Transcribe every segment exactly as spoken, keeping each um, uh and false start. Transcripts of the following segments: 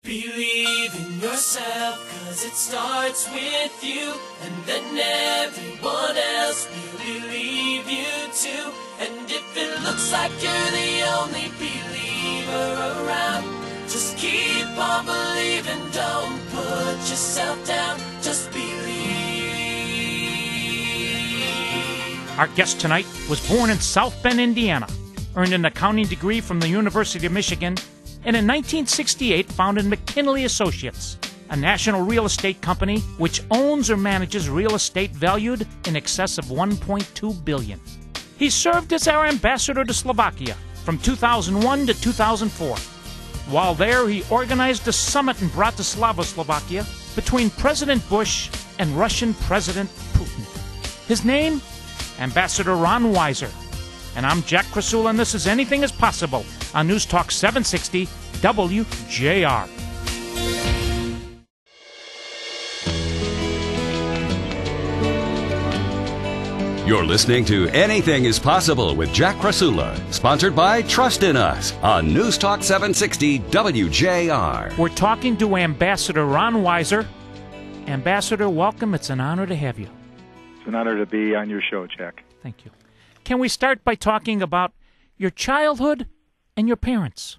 Believe in yourself, cause it starts with you, and then everyone else will believe you too. And if it looks like you're the only believer around, just keep on believing, don't put yourself down, just believe. Our guest tonight was born in South Bend, Indiana, earned an accounting degree from the University of Michigan, and in nineteen sixty-eight founded McKinley Associates, a national real estate company which owns or manages real estate valued in excess of one point two billion dollars. He served as our ambassador to Slovakia from two thousand one to two thousand four. While there, he organized a summit in Bratislava, Slovakia, between President Bush and Russian President Putin. His name? Ambassador Ron Weiser. And I'm Jack Krasula, and this is Anything is Possible on News Talk seven sixty W J R. You're listening to Anything is Possible with Jack Krasula, sponsored by Trust in Us on News Talk seven sixty W J R. We're talking to Ambassador Ron Weiser. Ambassador, welcome. It's an honor to have you. It's an honor to be on your show, Jack. Thank you. Can we start by talking about your childhood and your parents?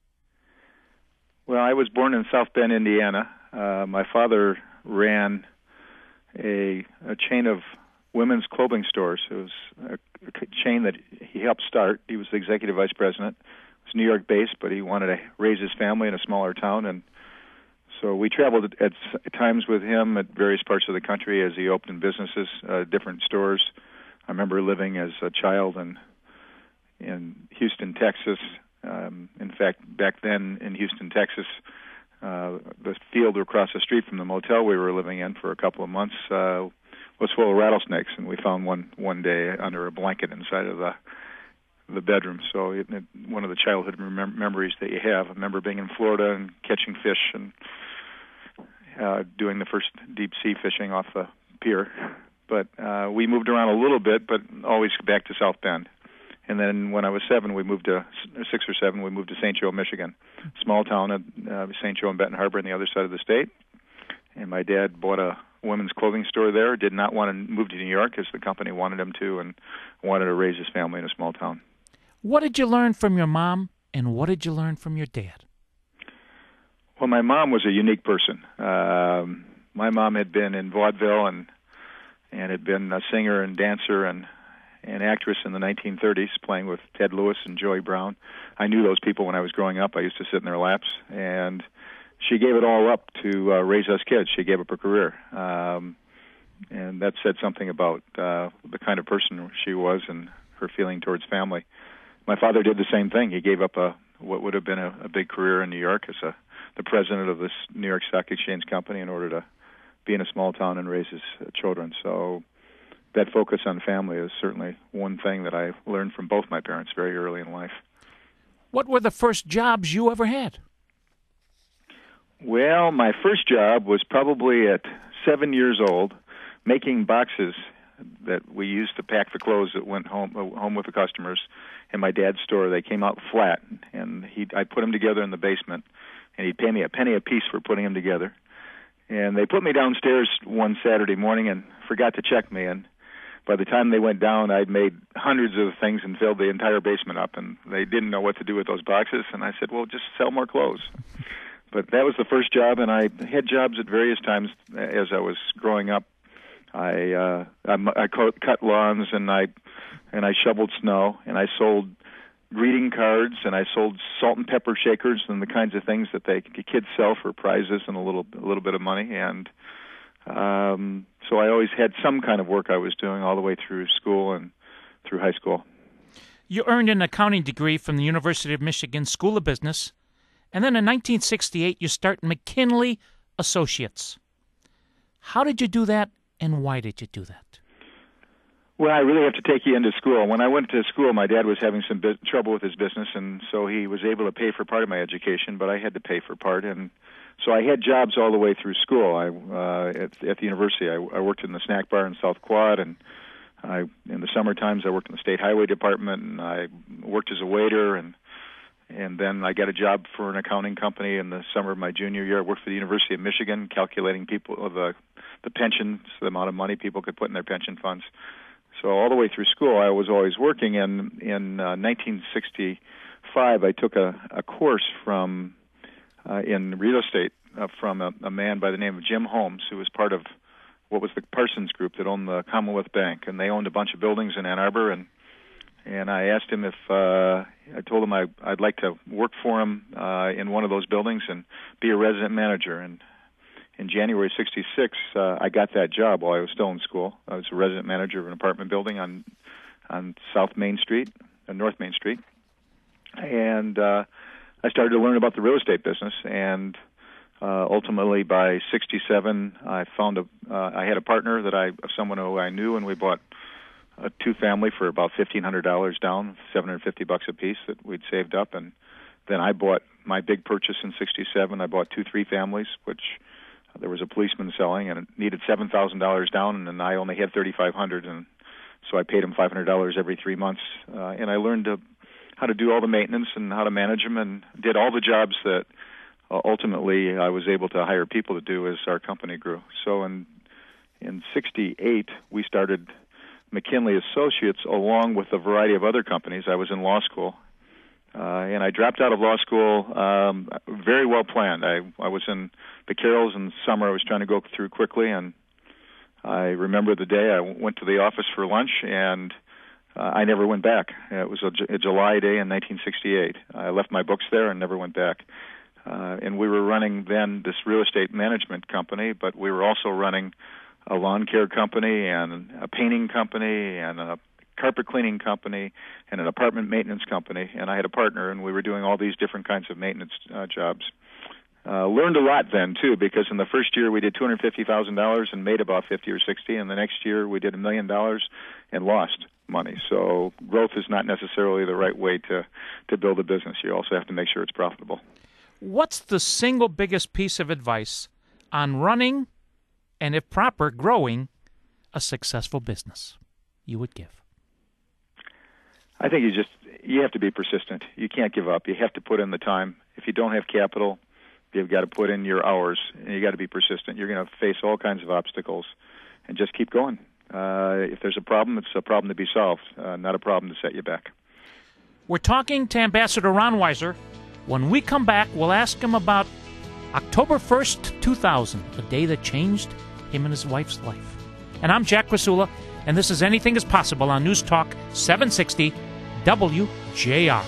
Well, I was born in South Bend, Indiana. Uh, my father ran a, a chain of women's clothing stores. It was a, a chain that he helped start. He was the executive vice president. It was New York-based, but he wanted to raise his family in a smaller town, and so we traveled at, at times with him at various parts of the country as he opened businesses, uh, different stores. I remember living as a child in in Houston, Texas. Um, in fact, back then in Houston, Texas, uh, the field across the street from the motel we were living in for a couple of months uh, was full of rattlesnakes, and we found one one day under a blanket inside of the the bedroom. So it, it, one of the childhood remem- memories that you have. I remember being in Florida and catching fish and uh, doing the first deep sea fishing off the pier. But uh, we moved around a little bit, but always back to South Bend. And then when I was seven, we moved to, six or seven, we moved to Saint Joe, Michigan, small town at uh, Saint Joe and Benton Harbor on the other side of the state. And my dad bought a women's clothing store there, did not want to move to New York as the company wanted him to, and wanted to raise his family in a small town. What did you learn from your mom, and what did you learn from your dad? Well, my mom was a unique person. Um, my mom had been in vaudeville and and had been a singer and dancer and an actress in the nineteen thirties, playing with Ted Lewis and Joey Brown. I knew those people when I was growing up. I used to sit in their laps, and she gave it all up to uh, raise us kids. She gave up her career, um, and that said something about uh, the kind of person she was and her feeling towards family. My father did the same thing. He gave up a what would have been a, a big career in New York as a the president of this New York Stock Exchange company in order to be in a small town and raise his uh, children. So that focus on family is certainly one thing that I learned from both my parents very early in life. What were the first jobs you ever had? Well, my first job was probably at seven years old, making boxes that we used to pack the clothes that went home uh, home with the customers in my dad's store. They came out flat, and he I put them together in the basement, and he'd pay me a penny a piece for putting them together. And they put me downstairs one Saturday morning and forgot to check me, and by the time they went down, I'd made hundreds of things and filled the entire basement up, and they didn't know what to do with those boxes, and I said, well, just sell more clothes. But that was the first job, and I had jobs at various times as I was growing up. I uh, I, I cut lawns, and I and I shoveled snow, and I sold greeting cards, and I sold salt and pepper shakers and the kinds of things that they kids sell for prizes and a little a little bit of money. And um, so I always had some kind of work I was doing all the way through school and through high school. You earned an accounting degree from the University of Michigan School of Business, and then in nineteen sixty-eight you start McKinley Associates. How did you do that, and why did you do that? Well, I really have to take you into school. When I went to school, my dad was having some bu- trouble with his business, and so he was able to pay for part of my education, but I had to pay for part. And so I had jobs all the way through school. I uh, at, at the university, I, I worked in the snack bar in South Quad, and I in the summer times I worked in the state highway department, and I worked as a waiter, and and then I got a job for an accounting company in the summer of my junior year. I worked for the University of Michigan, calculating people of the the pensions, the amount of money people could put in their pension funds. So all the way through school, I was always working. And in uh, nineteen sixty-five, I took a, a course from uh, in real estate uh, from a, a man by the name of Jim Holmes, who was part of what was the Parsons Group that owned the Commonwealth Bank, and they owned a bunch of buildings in Ann Arbor. And and I asked him if uh, I told him I, I'd like to work for him uh, in one of those buildings and be a resident manager. And in January sixty-six, uh, I got that job while I was still in school. I was a resident manager of an apartment building on on South Main Street, uh, North Main Street, and uh, I started to learn about the real estate business. And uh, ultimately, by sixty-seven, I found a uh, I had a partner that I someone who I knew, and we bought a two-family for about fifteen hundred dollars down, seven hundred fifty bucks a piece that we'd saved up, and then I bought my big purchase in sixty-seven. I bought two three-families, which there was a policeman selling, and it needed seven thousand dollars down, and I only had thirty-five hundred dollars, and so I paid him five hundred dollars every three months. Uh, and I learned to, how to do all the maintenance and how to manage them, and did all the jobs that uh, ultimately I was able to hire people to do as our company grew. So in in sixty-eight, we started McKinley Associates along with a variety of other companies. I was in law school. Uh, and I dropped out of law school um, very well planned. I, I was in the Carrolls in the summer. I was trying to go through quickly, and I remember the day I went to the office for lunch, and uh, I never went back. It was a, a July day in nineteen sixty-eight. I left my books there and never went back. Uh, and we were running then this real estate management company, but we were also running a lawn care company and a painting company and a carpet cleaning company and an apartment maintenance company, and I had a partner, and we were doing all these different kinds of maintenance uh, jobs. Uh, learned a lot then, too, because in the first year we did two hundred fifty thousand dollars and made about fifty or sixty, and the next year we did a million dollars and lost money. So growth is not necessarily the right way to, to build a business. You also have to make sure it's profitable. What's the single biggest piece of advice on running and, if proper, growing a successful business you would give? I think you just you have to be persistent. You can't give up. You have to put in the time. If you don't have capital, you've got to put in your hours, and you got to be persistent. You're going to face all kinds of obstacles, and just keep going. Uh, if there's a problem, it's a problem to be solved, uh, not a problem to set you back. We're talking to Ambassador Ron Weiser. When we come back, we'll ask him about October first, two thousand, the day that changed him and his wife's life. And I'm Jack Krasula, and this is Anything is Possible on News Talk seven sixty W J R.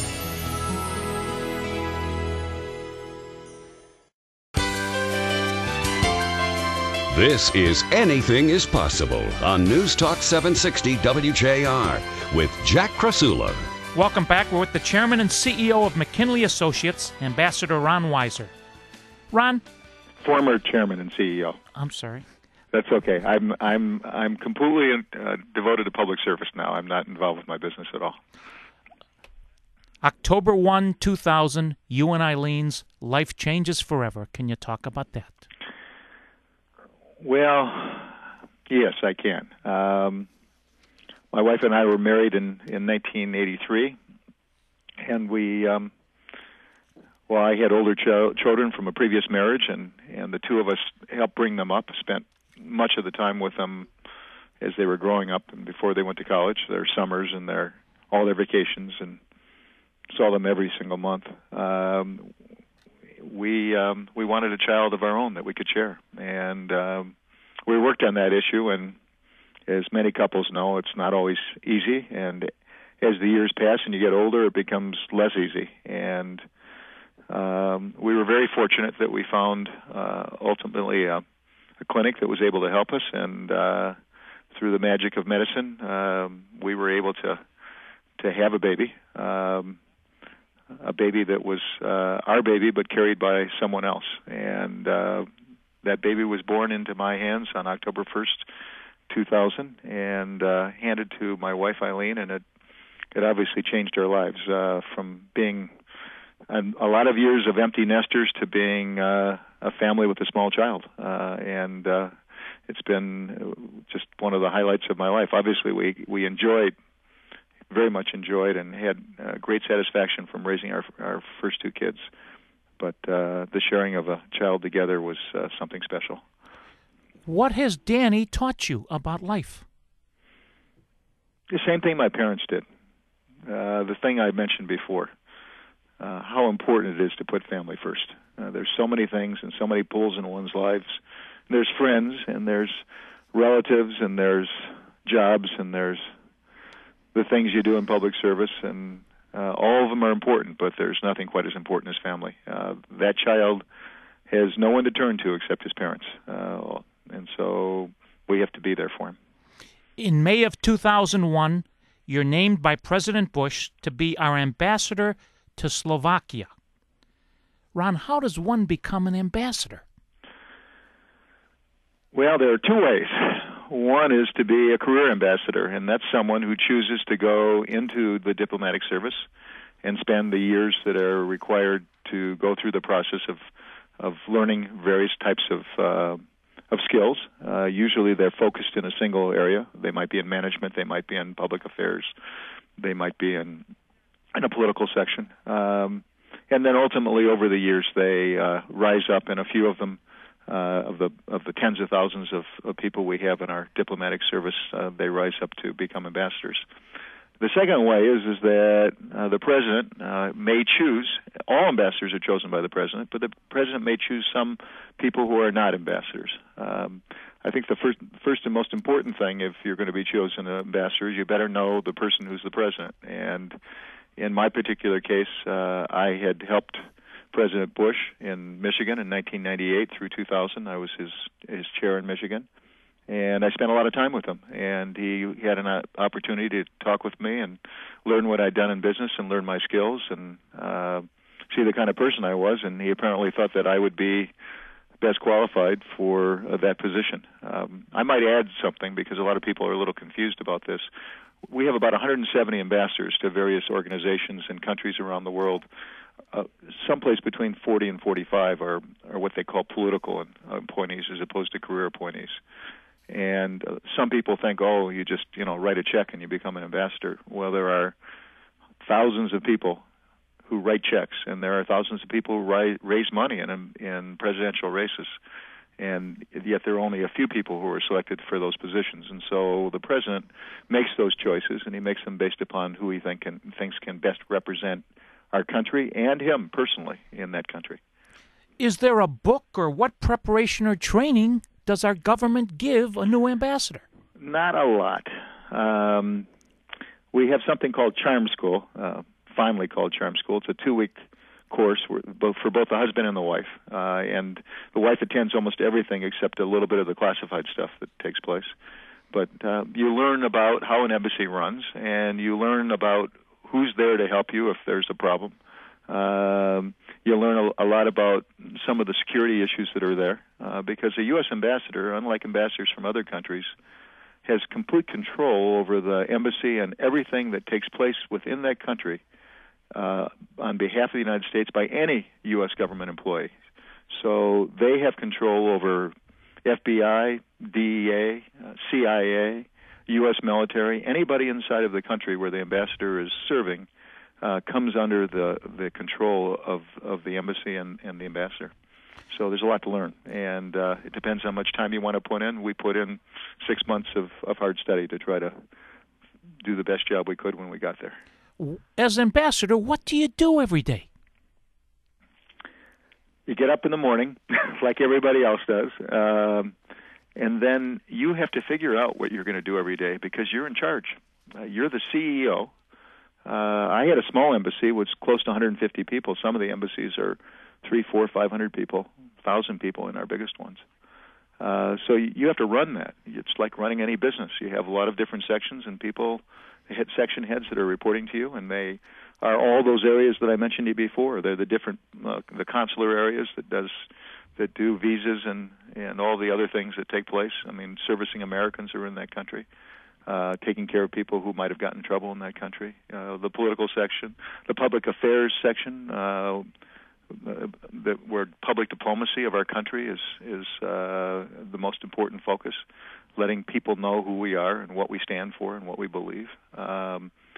This is Anything is Possible on News Talk seven sixty W J R with Jack Krasula. Welcome back. We're with the chairman and C E O of McKinley Associates, Ambassador Ron Weiser. Ron? Former chairman and C E O. I'm sorry. That's okay. I'm I'm I'm completely uh, devoted to public service now. I'm not involved with my business at all. October first, two thousand, you and Eileen's life changes forever. Can you talk about that? Well, yes, I can. Um, my wife and I were married in, in nineteen eighty-three, and we, um, well, I had older ch- children from a previous marriage, and, and the two of us helped bring them up, spent much of the time with them as they were growing up and before they went to college, their summers and their all their vacations, and saw them every single month. Um, we um, we wanted a child of our own that we could share, and um, we worked on that issue. And as many couples know, it's not always easy. And as the years pass and you get older, it becomes less easy. And um, we were very fortunate that we found uh, ultimately a, a clinic that was able to help us. And uh, through the magic of medicine, um, we were able to to have a baby. Um, a baby that was uh, our baby but carried by someone else. And uh, that baby was born into my hands on October first, two thousand, and uh, handed to my wife, Eileen, and it, it obviously changed our lives uh, from being a, a lot of years of empty nesters to being uh, a family with a small child. Uh, and uh, it's been just one of the highlights of my life. Obviously, we, we enjoyed very much enjoyed and had uh, great satisfaction from raising our our first two kids. But uh, the sharing of a child together was uh, something special. What has Danny taught you about life? The same thing my parents did. Uh, the thing I mentioned before, uh, how important it is to put family first. Uh, there's so many things and so many pulls in one's lives. There's friends, and there's relatives, and there's jobs, and there's the things you do in public service, and uh, all of them are important, but there's nothing quite as important as family. Uh, that child has no one to turn to except his parents, uh, and so we have to be there for him. In May of two thousand one, you're named by President Bush to be our ambassador to Slovakia. Ron, how does one become an ambassador? Well, there are two ways. One is to be a career ambassador, and that's someone who chooses to go into the diplomatic service and spend the years that are required to go through the process of of learning various types of uh, of skills. Uh, usually they're focused in a single area. They might be in management, they might be in public affairs, they might be in in a political section. Um, and then ultimately over the years they uh, rise up, and a few of them Uh, of the of the tens of thousands of, of people we have in our diplomatic service, uh, they rise up to become ambassadors. The second way is is that uh, the president uh, may choose. All ambassadors are chosen by the president, but the president may choose some people who are not ambassadors. Um, I think the first first and most important thing, if you're going to be chosen an ambassador, is you better know the person who's the president. And in my particular case, uh, I had helped President Bush in Michigan in nineteen ninety-eight through two thousand. I was his his chair in Michigan, and I spent a lot of time with him. And he, he had an opportunity to talk with me and learn what I'd done in business and learn my skills and uh, see the kind of person I was. And he apparently thought that I would be best qualified for uh, that position. Um, I might add something because a lot of people are a little confused about this. We have about one hundred seventy ambassadors to various organizations and countries around the world. Uh, someplace between forty and forty-five are, are what they call political appointees as opposed to career appointees. And uh, some people think, oh, you just you know write a check and you become an ambassador. Well, there are thousands of people who write checks, and there are thousands of people who write, raise money in in presidential races. And yet there are only a few people who are selected for those positions. And so the president makes those choices, and he makes them based upon who he think can, thinks can best represent our country and him personally in that country. Is there a book or what preparation or training does our government give a new ambassador? Not a lot. Um, we have something called Charm School, uh, finally called Charm School. It's a two-week course both for both the husband and the wife. Uh, and the wife attends almost everything except a little bit of the classified stuff that takes place. But uh, you learn about how an embassy runs, and you learn about who's there to help you if there's a problem. Um, you learn a, a lot about some of the security issues that are there, uh, because a U S ambassador, unlike ambassadors from other countries, has complete control over the embassy and everything that takes place within that country uh, on behalf of the United States by any U S government employee. So they have control over F B I, D E A, uh, C I A, U S military, anybody inside of the country where the ambassador is serving uh, comes under the, the control of, of the embassy and, and the ambassador. So there's a lot to learn, and uh, it depends how much time you want to put in. We put in six months of, of hard study to try to do the best job we could when we got there. As ambassador, what do you do every day? You get up in the morning, like everybody else does, um, and then you have to figure out what you're going to do every day because you're in charge. Uh, you're the C E O. Uh, I had a small embassy with close to one hundred fifty people. Some of the embassies are three, four, five hundred people, one thousand people in our biggest ones. Uh, so you have to run that. It's like running any business. You have a lot of different sections and people, head section heads that are reporting to you, and they are all those areas that I mentioned to you before. They're the different, uh, the consular areas that does that do visas and, and all the other things that take place. I mean, servicing Americans who are in that country, uh, taking care of people who might have gotten in trouble in that country, uh, the political section, the public affairs section, uh, the, where public diplomacy of our country is, is uh, the most important focus, letting people know who we are and what we stand for and what we believe. Um,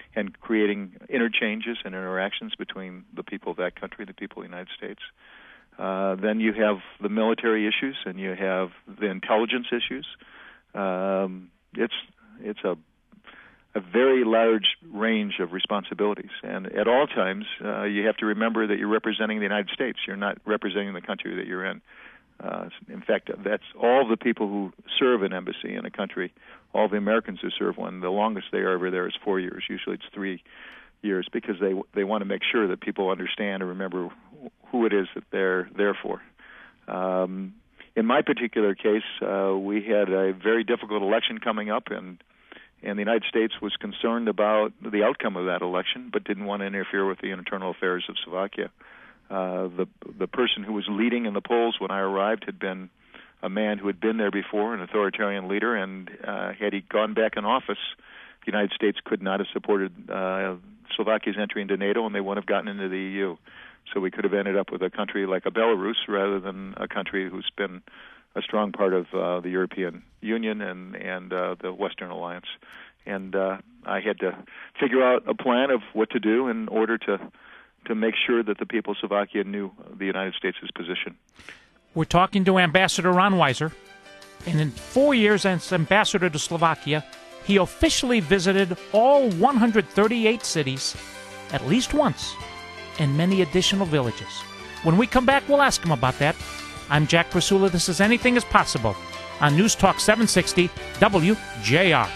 and creating interchanges and interactions between the people of that country, the people of the United States. Uh, then you have the military issues, and you have the intelligence issues. Um, it's it's a a very large range of responsibilities, and at all times uh, you have to remember that you're representing the United States. You're not representing the country that you're in. Uh, in fact, that's all the people who serve an embassy in a country, all the Americans who serve one. The longest they are over there is four years. Usually it's three years because they they want to make sure that people understand and remember who it is that they're there for. Um, in my particular case, uh, we had a very difficult election coming up, and and the United States was concerned about the outcome of that election, but didn't want to interfere with the internal affairs of Slovakia. Uh, the the person who was leading in the polls when I arrived had been a man who had been there before, an authoritarian leader, and uh, had he gone back in office, the United States could not have supported uh, Slovakia's entry into NATO, and they wouldn't have gotten into the E U. So we could have ended up with a country like a Belarus rather than a country who's been a strong part of uh, the European Union and, and uh, the Western Alliance. And uh, I had to figure out a plan of what to do in order to to make sure that the people of Slovakia knew the United States' position. We're talking to Ambassador Ron Weiser, and in four years as ambassador to Slovakia, he officially visited all one hundred thirty-eight cities at least once, and many additional villages. When we come back, we'll ask him about that. I'm Jack Krasula. This is Anything is Possible on News Talk seven sixty W J R.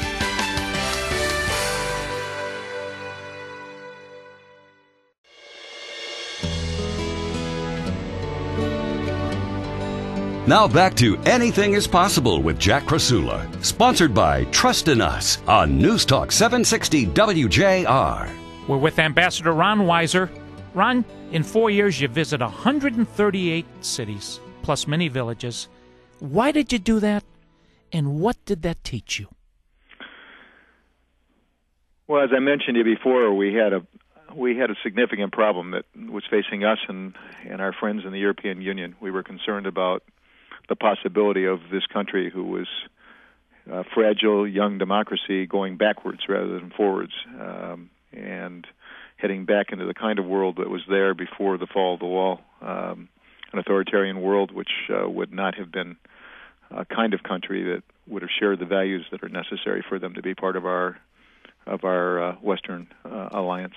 Now back to Anything is Possible with Jack Krasula, sponsored by Trust in Us on News Talk seven sixty W J R. We're with Ambassador Ron Weiser. Ron, in four years you visit one hundred thirty-eight cities, plus many villages. Why did you do that, and what did that teach you? Well, as I mentioned to you before, we had a we had a significant problem that was facing us and, and our friends in the European Union. We were concerned about the possibility of this country, who was a fragile young democracy, going backwards rather than forwards, um, and heading back into the kind of world that was there before the fall of the wall, um, an authoritarian world which uh, would not have been a kind of country that would have shared the values that are necessary for them to be part of our of our uh, Western uh, alliance.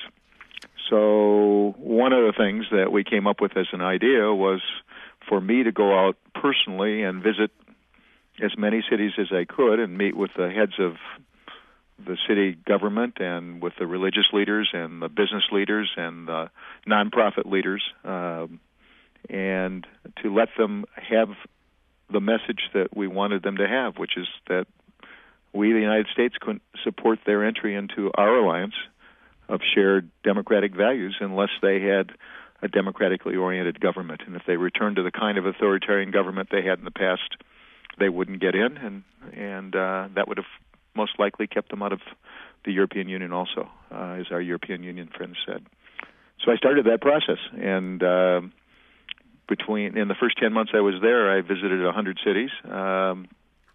So one of the things that we came up with as an idea was for me to go out personally and visit as many cities as I could and meet with the heads of the city government and with the religious leaders and the business leaders and the nonprofit leaders, um, and to let them have the message that we wanted them to have, which is that we, the United States, couldn't support their entry into our alliance of shared democratic values unless they had a democratically oriented government. And if they returned to the kind of authoritarian government they had in the past, they wouldn't get in, and and uh, that would have most likely kept them out of the European Union also, uh, as our European Union friends said. So I started that process, and uh, between in the first ten months I was there, I visited one hundred cities. Um,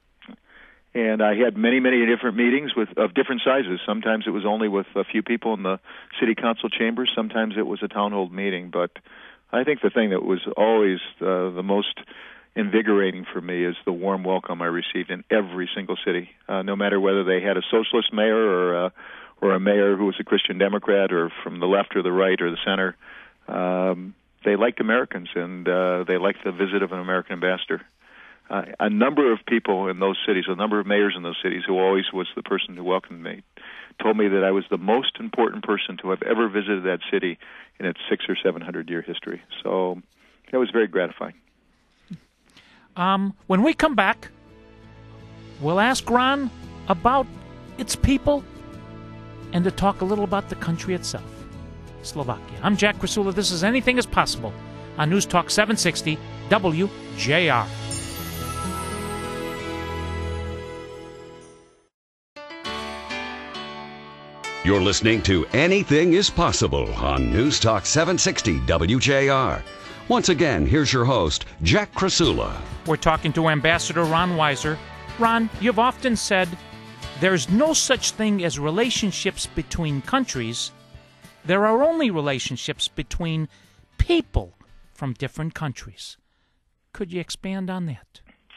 And I had many, many different meetings with of different sizes. Sometimes it was only with a few people in the city council chambers. Sometimes it was a town hall meeting. But I think the thing that was always uh, the most invigorating for me is the warm welcome I received in every single city, uh, no matter whether they had a socialist mayor or a, or a mayor who was a Christian Democrat or from the left or the right or the center. Um, they liked Americans, and uh, they liked the visit of an American ambassador. Uh, a number of people in those cities, a number of mayors in those cities, who always was the person who welcomed me, told me that I was the most important person to have ever visited that city in its six or seven hundred year history. So that was very gratifying. Um, when we come back, we'll ask Ron about its people and to talk a little about the country itself, Slovakia. I'm Jack Krasula. This is Anything is Possible on News Talk seven sixty W J R. You're listening to Anything is Possible on News Talk seven sixty W J R. Once again, here's your host, Jack Krasula. We're talking to Ambassador Ron Weiser. Ron, you've often said there's no such thing as relationships between countries. There are only relationships between people from different countries. Could you expand on that?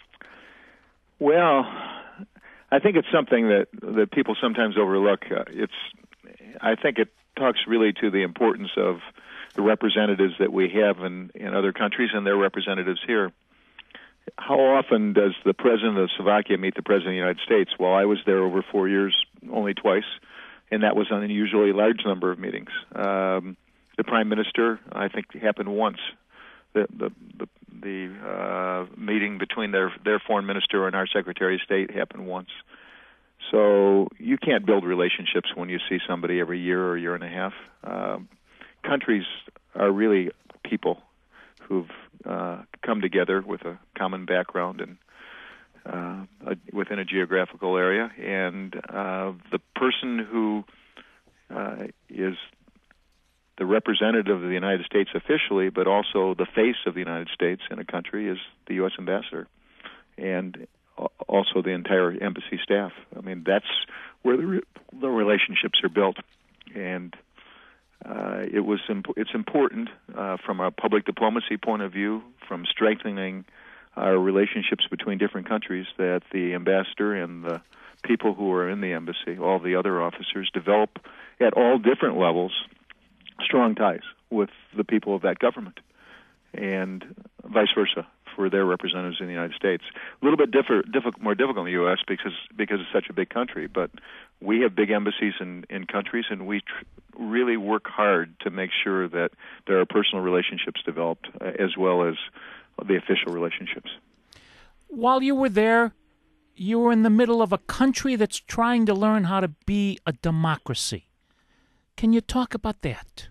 Well, I think it's something that, that people sometimes overlook. Uh, it's, I think it talks really to the importance of the representatives that we have in, in other countries and their representatives here. How often does the president of Slovakia meet the president of the United States? Well, I was there over four years, only twice, and that was an unusually large number of meetings. Um, the prime minister, I think, happened once. The the the, the uh, meeting between their their foreign minister and our secretary of state happened once. So you can't build relationships when you see somebody every year or year and a half. Um, countries are really people who've uh, come together with a common background and uh, a, within a geographical area, and uh, the person who uh, is the representative of the United States officially, but also the face of the United States in a country, is the U S ambassador, and also the entire embassy staff. I mean, that's where the, re- the relationships are built, and uh, it was imp- it's important uh, from a public diplomacy point of view, from strengthening our relationships between different countries, that the ambassador and the people who are in the embassy, all the other officers, develop at all different levels strong ties with the people of that government, and vice versa for their representatives in the United States. A little bit differ, diffi- more difficult in the U S because because it's such a big country, but we have big embassies in, in countries, and we tr- really work hard to make sure that there are personal relationships developed uh, as well as the official relationships. While you were there, you were in the middle of a country that's trying to learn how to be a democracy. Can you talk about that?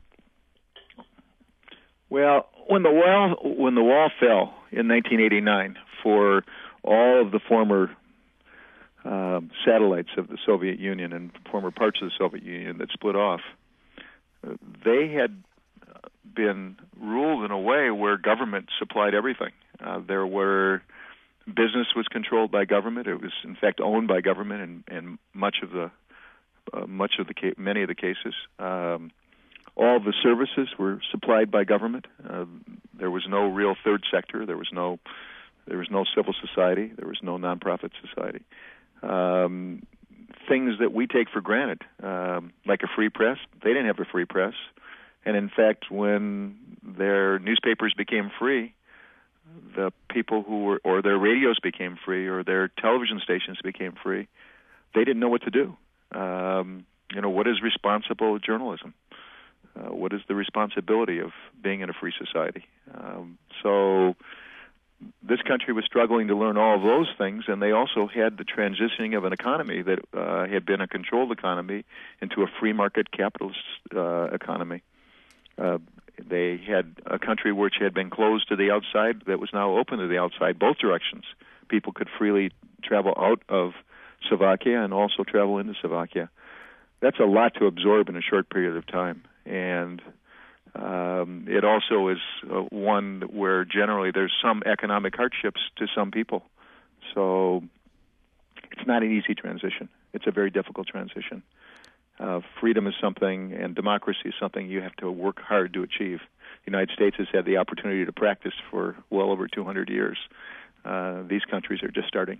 Well, when the wall when the wall fell in nineteen eighty-nine for all of the former uh, satellites of the Soviet Union and former parts of the Soviet Union that split off, uh, they had been ruled in a way where government supplied everything. Uh, there were business was controlled by government. It was, in fact, owned by government in, in much of the uh, much of the ca- many of the cases. Um, all the services were supplied by government. Uh, there was no real third sector. There was no there was no civil society. There was no nonprofit society. Um, things that we take for granted, um, like a free press, they didn't have a free press. And in fact, when their newspapers became free, the people who were, or their radios became free, or their television stations became free, they didn't know what to do. Um, you know, what is responsible journalism? Uh, what is the responsibility of being in a free society? Um, so this country was struggling to learn all of those things, and they also had the transitioning of an economy that uh, had been a controlled economy into a free market capitalist uh, economy. Uh, they had a country which had been closed to the outside that was now open to the outside, both directions. People could freely travel out of Slovakia and also travel into Slovakia. That's a lot to absorb in a short period of time. And um, it also is uh, one where generally there's some economic hardships to some people. So it's not an easy transition. It's a very difficult transition. Uh, freedom is something, and democracy is something you have to work hard to achieve. The United States has had the opportunity to practice for well over two hundred years. Uh, these countries are just starting.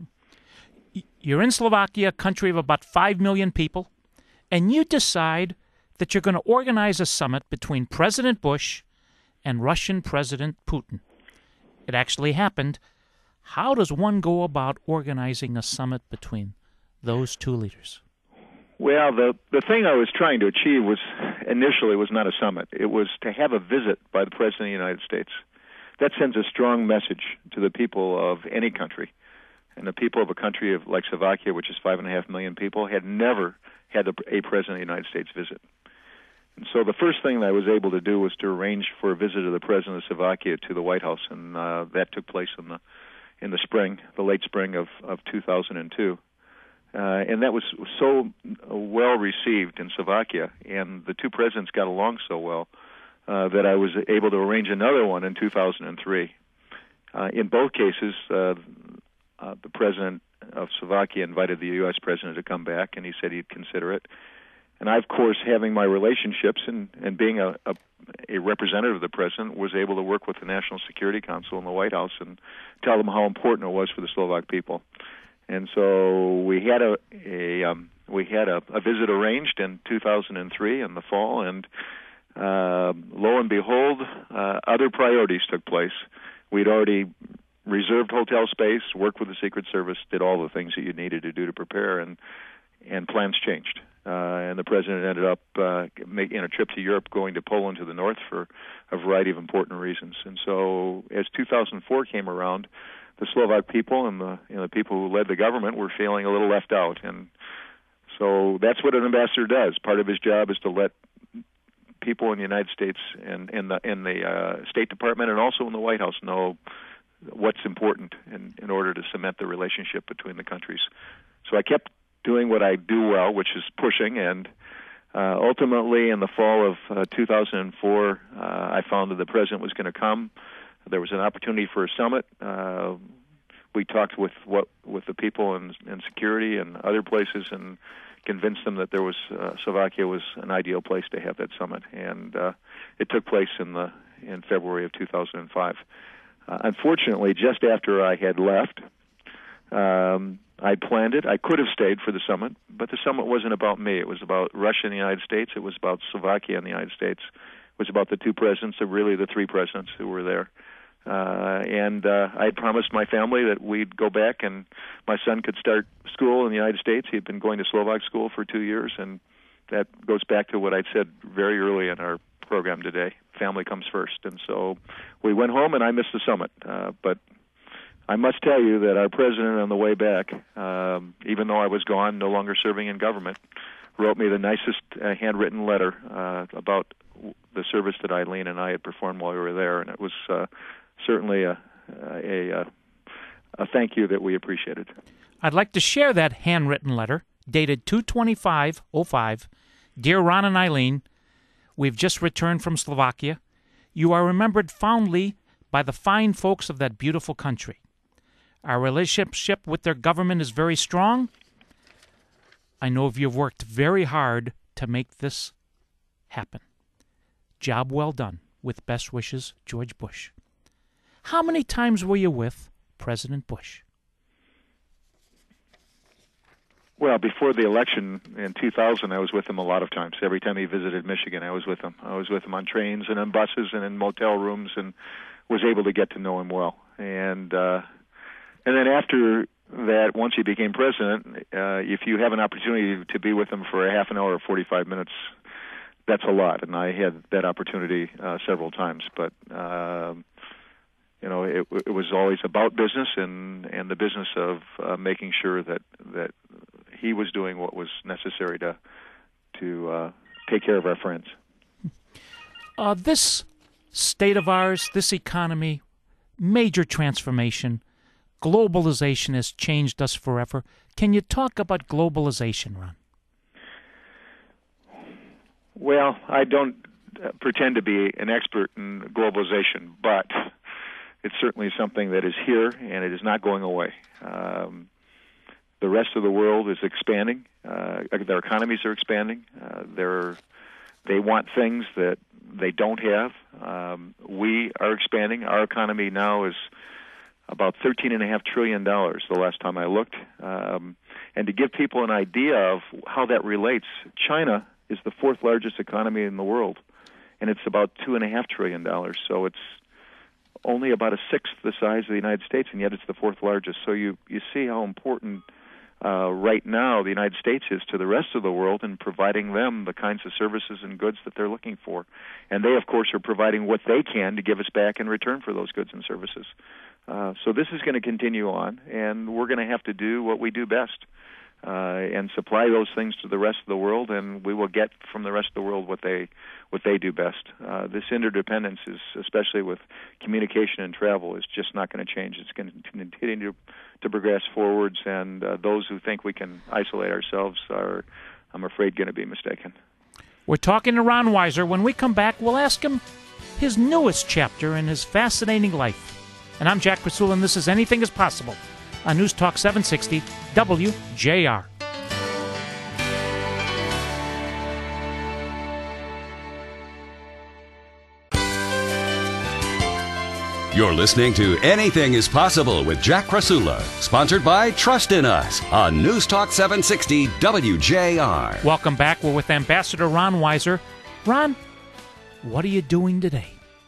You're in Slovakia, a country of about five million people, and you decide that you're going to organize a summit between President Bush and Russian President Putin. It actually happened. How does one go about organizing a summit between those two leaders? Well, the the thing I was trying to achieve was initially was not a summit. It was to have a visit by the President of the United States. That sends a strong message to the people of any country. And the people of a country of like Slovakia, which is five and a half million people, had never had a, a President of the United States visit. And so the first thing that I was able to do was to arrange for a visit of the President of Slovakia to the White House, and uh, that took place in the in the spring, the late spring of, of two thousand two. Uh, and that was so well received in Slovakia, and the two presidents got along so well uh, that I was able to arrange another one in two thousand three. Uh, in both cases, uh, uh, the president of Slovakia invited the U S president to come back, and he said he'd consider it. And I, of course, having my relationships and, and being a, a, a representative of the president, was able to work with the National Security Council in the White House and tell them how important it was for the Slovak people. And so we had a, a um, we had a, a visit arranged in two thousand three in the fall, and uh, lo and behold, uh, other priorities took place. We'd already reserved hotel space, worked with the Secret Service, did all the things that you needed to do to prepare, and and plans changed. Uh, and the president ended up uh, making a trip to Europe, going to Poland to the north for a variety of important reasons. And so as two thousand four came around, the Slovak people and the, you know, the people who led the government were feeling a little left out. And so that's what an ambassador does. Part of his job is to let people in the United States and in the, in the uh, State Department and also in the White House know what's important in, in order to cement the relationship between the countries. So I kept doing what I do well, which is pushing, and uh, ultimately in the fall of uh, two thousand four, uh, I found that the president was going to come. There was an opportunity for a summit. Uh, we talked with what with the people in, in security and other places, and convinced them that there was uh, Slovakia was an ideal place to have that summit, and uh, it took place in the in February of two thousand five. Uh, unfortunately, just after I had left, um, I planned it. I could have stayed for the summit, but the summit wasn't about me. It was about Russia and the United States. It was about Slovakia and the United States. It was about the two presidents, or really the three presidents who were there. Uh, and uh, I had promised my family that we'd go back and my son could start school in the United States. He had been going to Slovak school for two years, and that goes back to what I'd said very early in our program today. Family comes first. And so we went home, and I missed the summit. Uh, but I must tell you that our president on the way back, um, even though I was gone, no longer serving in government, wrote me the nicest uh, handwritten letter uh, about the service that Eileen and I had performed while we were there, and it was uh, certainly a, a, a, a thank you that we appreciated. I'd like to share that handwritten letter, dated two twenty-five oh five. Dear Ron and Eileen, we've just returned from Slovakia. You are remembered fondly by the fine folks of that beautiful country. Our relationship with their government is very strong. I know you've worked very hard to make this happen. Job well done. With best wishes, George Bush. How many times were you with President Bush? Well, before the election in two thousand, I was with him a lot of times. Every time he visited Michigan, I was with him. I was with him on trains and on buses and in motel rooms, and was able to get to know him well. And uh, and then after that, once he became president, uh, if you have an opportunity to be with him for a half an hour or forty-five minutes, that's a lot. And I had that opportunity uh, several times. But uh, you know, it, it was always about business and, and the business of uh, making sure that that he was doing what was necessary to to uh, take care of our friends. Uh, this state of ours, this economy, major transformation. Globalization has changed us forever. Can you talk about globalization, Ron? Well, I don't pretend to be an expert in globalization, but it's certainly something that is here, and it is not going away. Um, the rest of the world is expanding. Uh, their economies are expanding. Uh, they're, they want things that they don't have. Um, we are expanding. Our economy now is about thirteen point five trillion dollars the last time I looked. Um, and to give people an idea of how that relates, China is the fourth largest economy in the world, and it's about two point five trillion dollars. So it's only about a sixth the size of the United States, and yet it's the fourth largest. So you, you see how important uh, right now the United States is to the rest of the world in providing them the kinds of services and goods that they're looking for. And they, of course, are providing what they can to give us back in return for those goods and services. Uh, so this is going to continue on, and we're going to have to do what we do best uh, and supply those things to the rest of the world, and we will get from the rest of the world what they what they do best. Uh, this interdependence is, especially with communication and travel, is just not going to change. It's going to continue to, to progress forwards, and uh, those who think we can isolate ourselves are, I'm afraid, going to be mistaken. We're talking to Ron Weiser. When we come back, we'll ask him his newest chapter in his fascinating life. And I'm Jack Krasula, and this is Anything is Possible on News Talk seven sixty W J R. You're listening to Anything is Possible with Jack Krasula, sponsored by Trust in Us on News Talk seven sixty W J R. Welcome back. We're with Ambassador Ron Weiser. Ron, what are you doing today?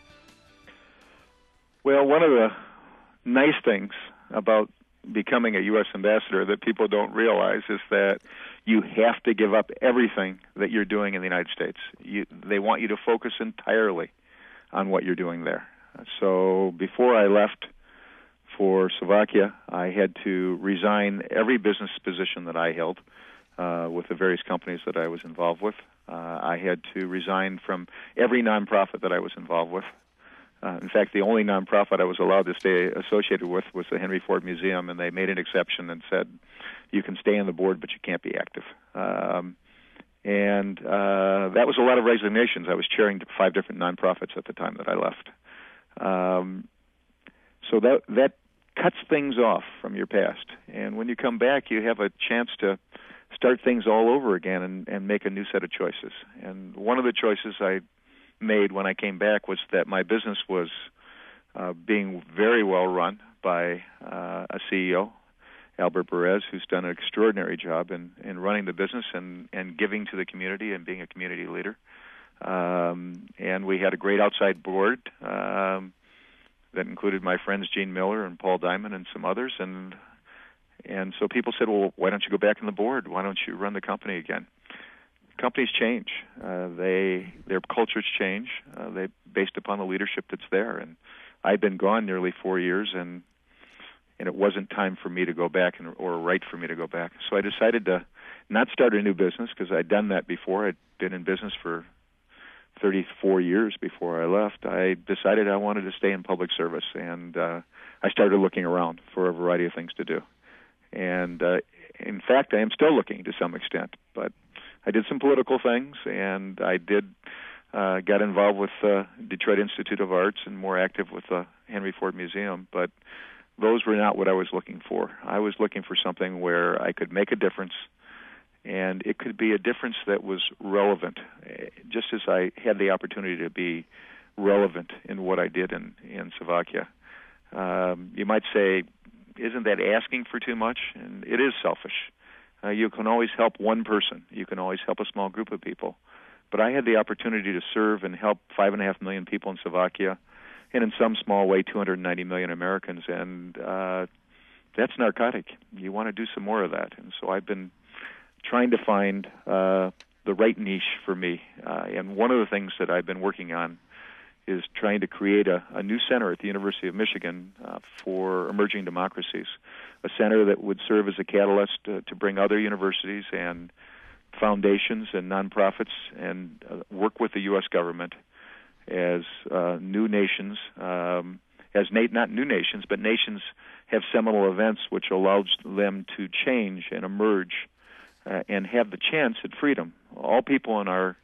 Well, one of the nice things about becoming a U S ambassador that people don't realize is that you have to give up everything that you're doing in the United States. You, they want you to focus entirely on what you're doing there. So before I left for Slovakia, I had to resign every business position that I held uh, with the various companies that I was involved with. Uh, I had to resign from every nonprofit that I was involved with. Uh, in fact, the only nonprofit I was allowed to stay associated with was the Henry Ford Museum, and they made an exception and said, you can stay on the board, but you can't be active. Um, and uh, that was a lot of resignations. I was chairing five different nonprofits at the time that I left. Um, so that that cuts things off from your past. And when you come back, you have a chance to start things all over again and, and make a new set of choices. And one of the choices I made when I came back was that my business was uh, being very well run by uh, a C E O, Albert Perez, who's done an extraordinary job in, in running the business and, and giving to the community and being a community leader. Um, and we had a great outside board um, that included my friends Gene Miller and Paul Diamond and some others. And and so people said, well, why don't you go back on the board? Why don't you run the company again? Companies change. Uh, they their cultures change. Uh, they based upon the leadership that's there. And I'd been gone nearly four years, and and it wasn't time for me to go back and, or right for me to go back. So I decided to not start a new business because I'd done that before. I'd been in business for thirty-four years before I left. I decided I wanted to stay in public service, and uh, I started looking around for a variety of things to do. And uh, in fact, I am still looking to some extent, but I did some political things, and I did uh, got involved with uh, Detroit Institute of Arts and more active with the Henry Ford Museum, but those were not what I was looking for. I was looking for something where I could make a difference, and it could be a difference that was relevant, just as I had the opportunity to be relevant in what I did in, in Slovakia. Um, you might say, isn't that asking for too much? And it is selfish. Uh, you can always help one person. You can always help a small group of people. But I had the opportunity to serve and help five and a half million people in Slovakia, and in some small way, two hundred ninety million Americans. And uh, that's narcotic. You want to do some more of that. And so I've been trying to find uh, the right niche for me. Uh, and one of the things that I've been working on is trying to create a, a new center at the University of Michigan uh, for emerging democracies, a center that would serve as a catalyst uh, to bring other universities and foundations and nonprofits and uh, work with the U S government as uh, new nations, um, as na- not new nations, but nations have seminal events which allows them to change and emerge uh, and have the chance at freedom. All people in our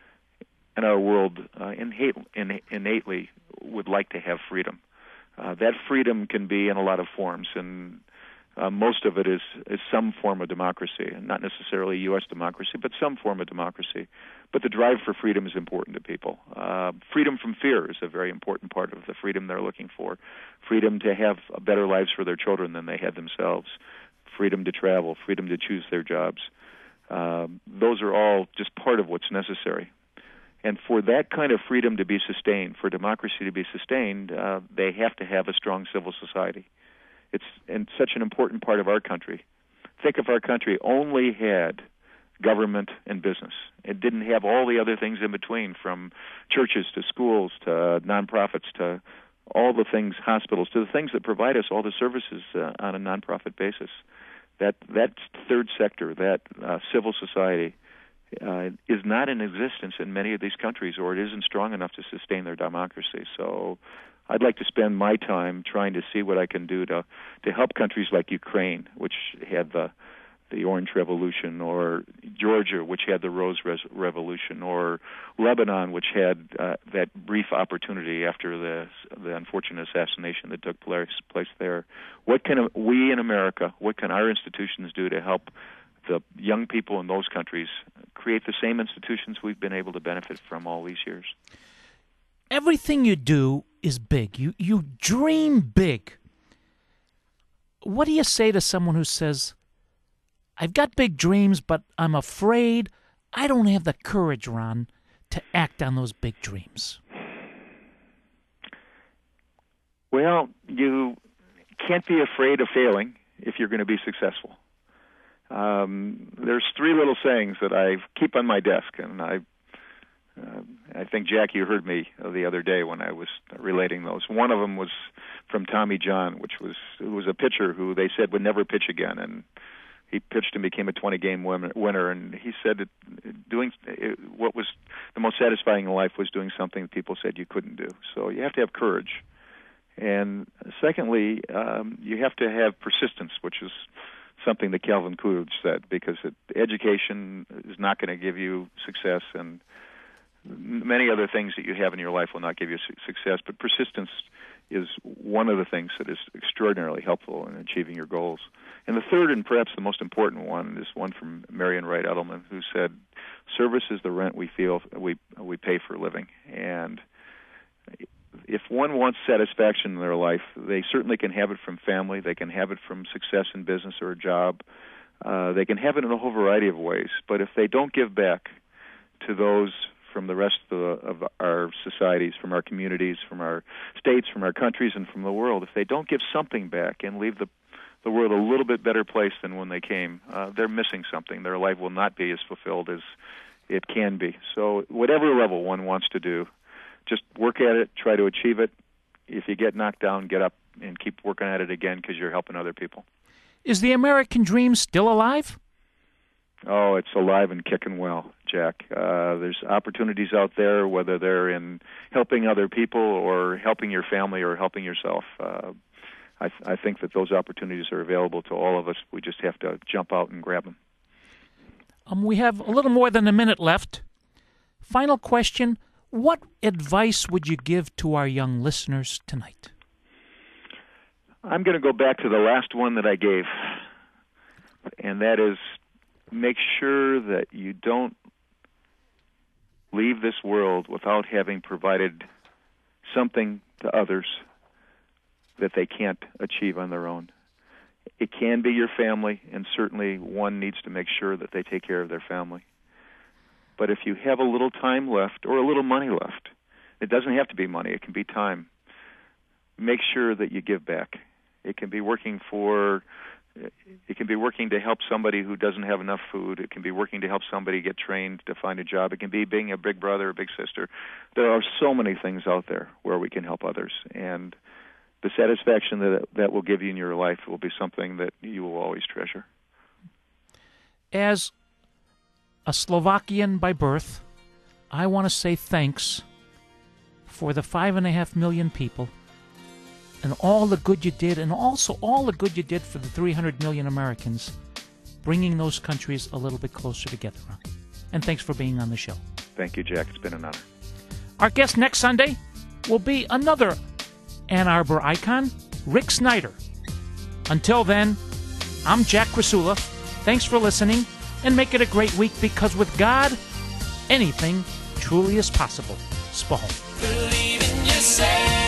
in our world uh, innate, in, innately would like to have freedom. Uh, that freedom can be in a lot of forms, and uh, most of it is, is some form of democracy, and not necessarily U S democracy, but some form of democracy. But the drive for freedom is important to people. Uh, freedom from fear is a very important part of the freedom they're looking for. Freedom to have better lives for their children than they had themselves. Freedom to travel, freedom to choose their jobs. Uh, those are all just part of what's necessary. And for that kind of freedom to be sustained, for democracy to be sustained, uh, they have to have a strong civil society. It's and such an important part of our country. Think if our country only had government and business. It didn't have all the other things in between, from churches to schools to nonprofits to all the things, hospitals, to the things that provide us all the services uh, on a nonprofit basis. That that third sector, that uh, civil society, Uh, is not in existence in many of these countries, or it isn't strong enough to sustain their democracy. So I'd like to spend my time trying to see what I can do to, to help countries like Ukraine, which had the the Orange Revolution, or Georgia, which had the Rose Res- Revolution, or Lebanon, which had uh, that brief opportunity after the the unfortunate assassination that took place, place there. What can we in America, what can our institutions do to help the young people in those countries create the same institutions we've been able to benefit from all these years? Everything you do is big. You you dream big. What do you say to someone who says, I've got big dreams, but I'm afraid I don't have the courage, Ron, to act on those big dreams? Well, you can't be afraid of failing if you're going to be successful. Um, there's three little sayings that I keep on my desk, and I uh, I think, Jack, you heard me the other day when I was relating those. One of them was from Tommy John, which was who was a pitcher who they said would never pitch again, and he pitched and became a twenty-game winner. And he said that doing it, what was the most satisfying in life was doing something that people said you couldn't do. So you have to have courage. And secondly, um, you have to have persistence, which is something that Calvin Coolidge said, because it, education is not going to give you success, and many other things that you have in your life will not give you su- success, but persistence is one of the things that is extraordinarily helpful in achieving your goals. And the third, and perhaps the most important one, is one from Marion Wright Edelman, who said, service is the rent we feel we we pay for a living. And if one wants satisfaction in their life, they certainly can have it from family, they can have it from success in business or a job, uh, they can have it in a whole variety of ways. But if they don't give back to those from the rest of, the, of our societies, from our communities, from our states, from our countries, and from the world, if they don't give something back and leave the the world a little bit better place than when they came, uh, they're missing something. Their life will not be as fulfilled as it can be. So whatever level one wants to do, just work at it, try to achieve it. If you get knocked down, get up and keep working at it again, because you're helping other people. Is the American dream still alive? Oh, it's alive and kicking well, Jack. Uh, there's opportunities out there, whether they're in helping other people or helping your family or helping yourself. Uh, I, th- I think that those opportunities are available to all of us. We just have to jump out and grab them. Um, we have a little more than a minute left. Final question. What advice would you give to our young listeners tonight? I'm going to go back to the last one that I gave, and that is make sure that you don't leave this world without having provided something to others that they can't achieve on their own. It can be your family, and certainly one needs to make sure that they take care of their family. But if you have a little time left or a little money left, it doesn't have to be money, it can be time, make sure that you give back. It can be working for, it can be working to help somebody who doesn't have enough food. It can be working to help somebody get trained to find a job. It can be being a big brother or big sister. There are so many things out there where we can help others. And the satisfaction that that will give you in your life will be something that you will always treasure. As a Slovakian by birth, I want to say thanks for the five and a half million people and all the good you did, and also all the good you did for the three hundred million Americans, bringing those countries a little bit closer together. And thanks for being on the show. Thank you, Jack. It's been an honor. Our guest next Sunday will be another Ann Arbor icon, Rick Snyder. Until then, I'm Jack Krasula. Thanks for listening, and make it a great week, because with God, anything truly is possible. Spahom. Believe in yourself.